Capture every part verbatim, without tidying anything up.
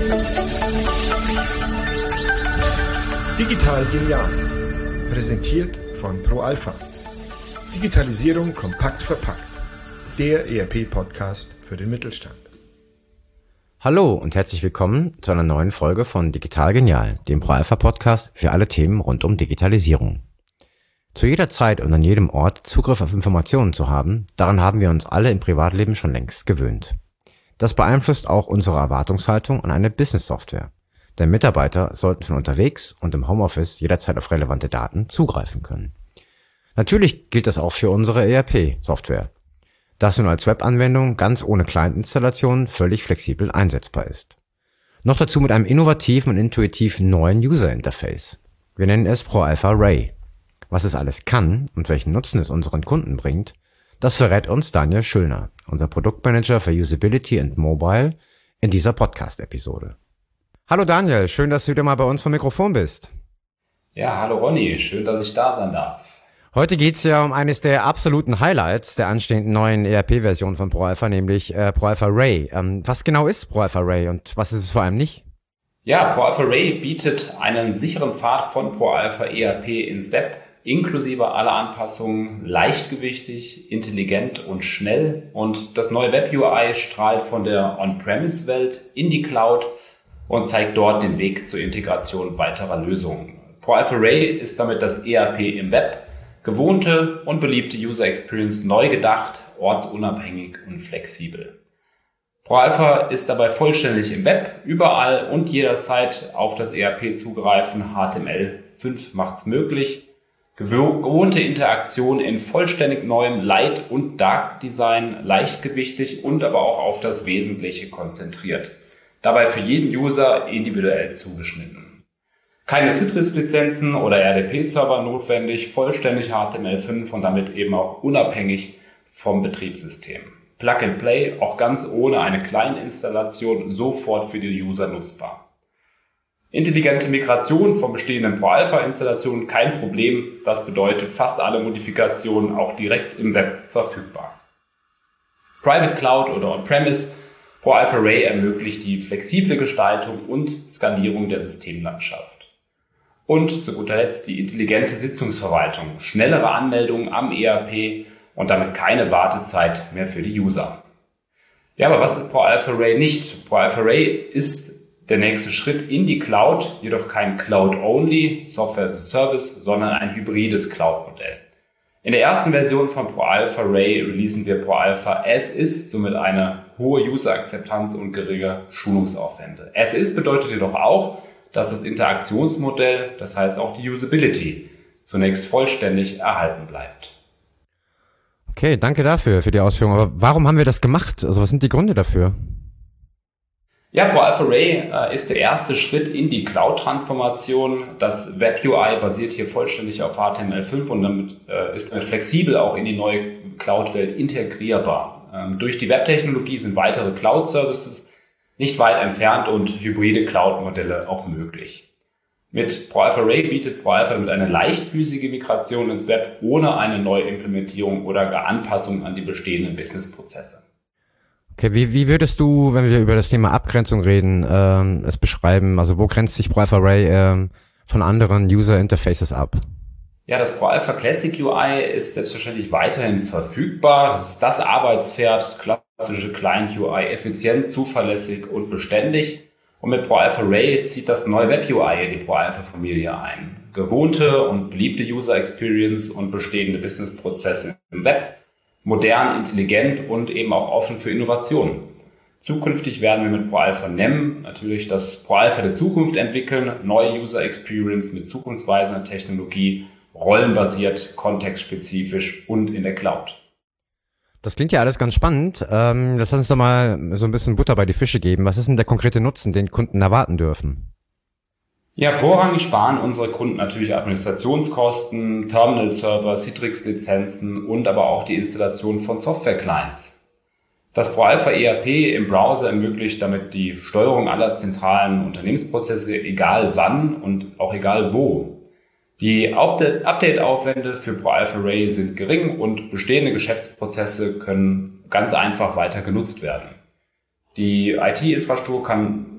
Digital genial. Präsentiert von ProAlpha. Digitalisierung kompakt verpackt. Der E R P-Podcast für den Mittelstand. Hallo und herzlich willkommen zu einer neuen Folge von Digital Genial, dem ProAlpha-Podcast für alle Themen rund um Digitalisierung. Zu jeder Zeit und an jedem Ort Zugriff auf Informationen zu haben, daran haben wir uns alle im Privatleben schon längst gewöhnt. Das beeinflusst auch unsere Erwartungshaltung an eine Business-Software. Denn Mitarbeiter sollten von unterwegs und im Homeoffice jederzeit auf relevante Daten zugreifen können. Natürlich gilt das auch für unsere E R P-Software, das nun als Webanwendung ganz ohne Client-Installation völlig flexibel einsetzbar ist. Noch dazu mit einem innovativen und intuitiv neuen User-Interface. Wir nennen es ProAlpha Ray. Was es alles kann und welchen Nutzen es unseren Kunden bringt, das verrät uns Daniel Schüllner, unser Produktmanager für Usability and Mobile, in dieser Podcast-Episode. Hallo Daniel, schön, dass du wieder mal bei uns vom Mikrofon bist. Ja, hallo Ronny, schön, dass ich da sein darf. Heute geht's ja um eines der absoluten Highlights der anstehenden neuen E R P-Version von ProAlpha, nämlich äh, ProAlpha Ray. Ähm, was genau ist ProAlpha Ray und was ist es vor allem nicht? Ja, ProAlpha Ray bietet einen sicheren Pfad von ProAlpha E R P ins Web, inklusive aller Anpassungen, leichtgewichtig, intelligent und schnell. Und das neue Web-U I strahlt von der On-Premise-Welt in die Cloud und zeigt dort den Weg zur Integration weiterer Lösungen. ProAlpha Ray ist damit das E R P im Web, gewohnte und beliebte User Experience neu gedacht, ortsunabhängig und flexibel. ProAlpha ist dabei vollständig im Web, überall und jederzeit auf das E R P zugreifen. H T M L fünf macht's möglich. Gewohnte Interaktion in vollständig neuem Light- und Dark-Design, leichtgewichtig und aber auch auf das Wesentliche konzentriert. Dabei für jeden User individuell zugeschnitten. Keine Citrix-Lizenzen oder R D P-Server notwendig, vollständig H T M L fünf und damit eben auch unabhängig vom Betriebssystem. Plug and Play, auch ganz ohne eine Client-Installation, sofort für die User nutzbar. Intelligente Migration von bestehenden ProAlpha-Installationen, kein Problem. Das bedeutet fast alle Modifikationen auch direkt im Web verfügbar. Private Cloud oder On-Premise, ProAlpha Ray ermöglicht die flexible Gestaltung und Skalierung der Systemlandschaft. Und zu guter Letzt die intelligente Sitzungsverwaltung, schnellere Anmeldungen am E R P und damit keine Wartezeit mehr für die User. Ja, aber was ist ProAlpha Ray nicht? ProAlpha Ray ist der nächste Schritt in die Cloud, jedoch kein Cloud-only, Software as a Service, sondern ein hybrides Cloud-Modell. In der ersten Version von ProAlpha Ray releasen wir ProAlpha as is, somit eine hohe User-Akzeptanz und geringe Schulungsaufwände. As is bedeutet jedoch auch, dass das Interaktionsmodell, das heißt auch die Usability, zunächst vollständig erhalten bleibt. Okay, danke dafür, für die Ausführung. Aber warum haben wir das gemacht? Also was sind die Gründe dafür? Ja, ProAlpha Ray äh, ist der erste Schritt in die Cloud-Transformation. Das Web-U I basiert hier vollständig auf H T M L fünf und damit, äh, ist damit flexibel auch in die neue Cloud-Welt integrierbar. Ähm, durch die Web-Technologie sind weitere Cloud-Services nicht weit entfernt und hybride Cloud-Modelle auch möglich. Mit ProAlpha Ray bietet ProAlpha mit einer leichtfüßige Migration ins Web ohne eine neue Implementierung oder gar Anpassung an die bestehenden Business-Prozesse. Okay, wie, wie würdest du, wenn wir über das Thema Abgrenzung reden, ähm, es beschreiben? Also wo grenzt sich ProAlpha Ray ähm, von anderen User Interfaces ab? Ja, das ProAlpha Classic U I ist selbstverständlich weiterhin verfügbar. Das ist das Arbeitspferd, klassische Client U I, effizient, zuverlässig und beständig. Und mit ProAlpha Ray zieht das neue Web U I in die ProAlpha-Familie ein. Gewohnte und beliebte User Experience und bestehende Business-Prozesse im Web, modern, intelligent und eben auch offen für Innovationen. Zukünftig werden wir mit ProAlpha N E M natürlich das ProAlpha der Zukunft entwickeln, neue User Experience mit zukunftsweisender Technologie, rollenbasiert, kontextspezifisch und in der Cloud. Das klingt ja alles ganz spannend. Ähm, lass uns doch mal so ein bisschen Butter bei die Fische geben. Was ist denn der konkrete Nutzen, den Kunden erwarten dürfen? Ja, vorrangig sparen unsere Kunden natürlich Administrationskosten, Terminal-Server, Citrix-Lizenzen und aber auch die Installation von Software-Clients. Das ProAlpha E R P im Browser ermöglicht damit die Steuerung aller zentralen Unternehmensprozesse, egal wann und auch egal wo. Die Update-Aufwände für ProAlpha Ray sind gering und bestehende Geschäftsprozesse können ganz einfach weiter genutzt werden. Die I T-Infrastruktur kann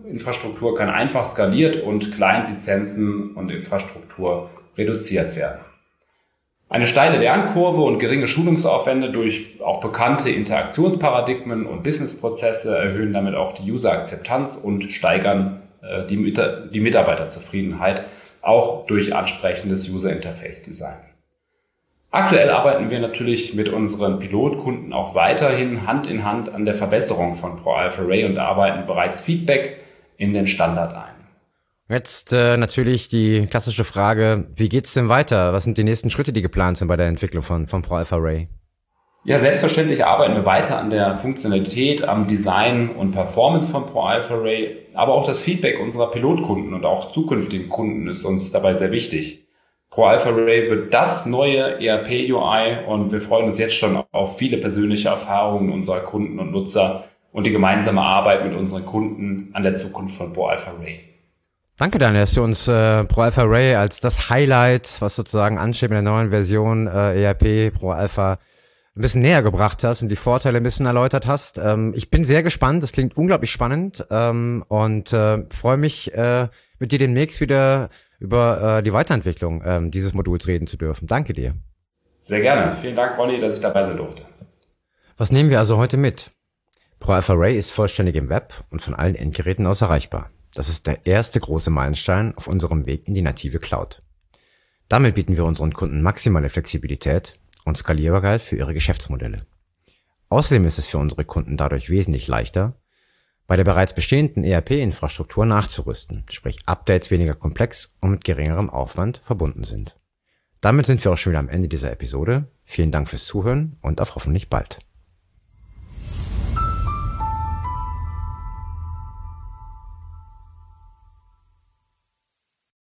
Infrastruktur kann einfach skaliert und Client-Lizenzen und Infrastruktur reduziert werden. Eine steile Lernkurve und geringe Schulungsaufwände durch auch bekannte Interaktionsparadigmen und Businessprozesse erhöhen damit auch die User-Akzeptanz und steigern äh, die, Mit- die Mitarbeiterzufriedenheit, auch durch ansprechendes User-Interface-Design. Aktuell arbeiten wir natürlich mit unseren Pilotkunden auch weiterhin Hand in Hand an der Verbesserung von ProAlpha Ray und arbeiten bereits Feedback in den Standard ein. Jetzt äh, natürlich die klassische Frage, wie geht's denn weiter? Was sind die nächsten Schritte, die geplant sind bei der Entwicklung von, von ProAlpha Ray? Ja, selbstverständlich arbeiten wir weiter an der Funktionalität, am Design und Performance von ProAlpha Ray, aber auch das Feedback unserer Pilotkunden und auch zukünftigen Kunden ist uns dabei sehr wichtig. ProAlpha Ray wird das neue E R P-U I und wir freuen uns jetzt schon auf viele persönliche Erfahrungen unserer Kunden und Nutzer und die gemeinsame Arbeit mit unseren Kunden an der Zukunft von ProAlpha Ray. Danke, Daniel, dass du uns äh, ProAlpha Ray als das Highlight, was sozusagen ansteht mit der neuen Version äh, E R P ProAlpha, ein bisschen näher gebracht hast und die Vorteile ein bisschen erläutert hast. Ähm, ich bin sehr gespannt, das klingt unglaublich spannend ähm, und äh, freue mich, äh, mit dir demnächst wieder über äh, die Weiterentwicklung ähm, dieses Moduls reden zu dürfen. Danke dir. Sehr gerne. Vielen Dank, Ronny, dass ich dabei sein durfte. Was nehmen wir also heute mit? ProAlpha Ray ist vollständig im Web und von allen Endgeräten aus erreichbar. Das ist der erste große Meilenstein auf unserem Weg in die native Cloud. Damit bieten wir unseren Kunden maximale Flexibilität und Skalierbarkeit für ihre Geschäftsmodelle. Außerdem ist es für unsere Kunden dadurch wesentlich leichter, bei der bereits bestehenden E R P-Infrastruktur nachzurüsten, sprich Updates weniger komplex und mit geringerem Aufwand verbunden sind. Damit sind wir auch schon wieder am Ende dieser Episode. Vielen Dank fürs Zuhören und auf hoffentlich bald.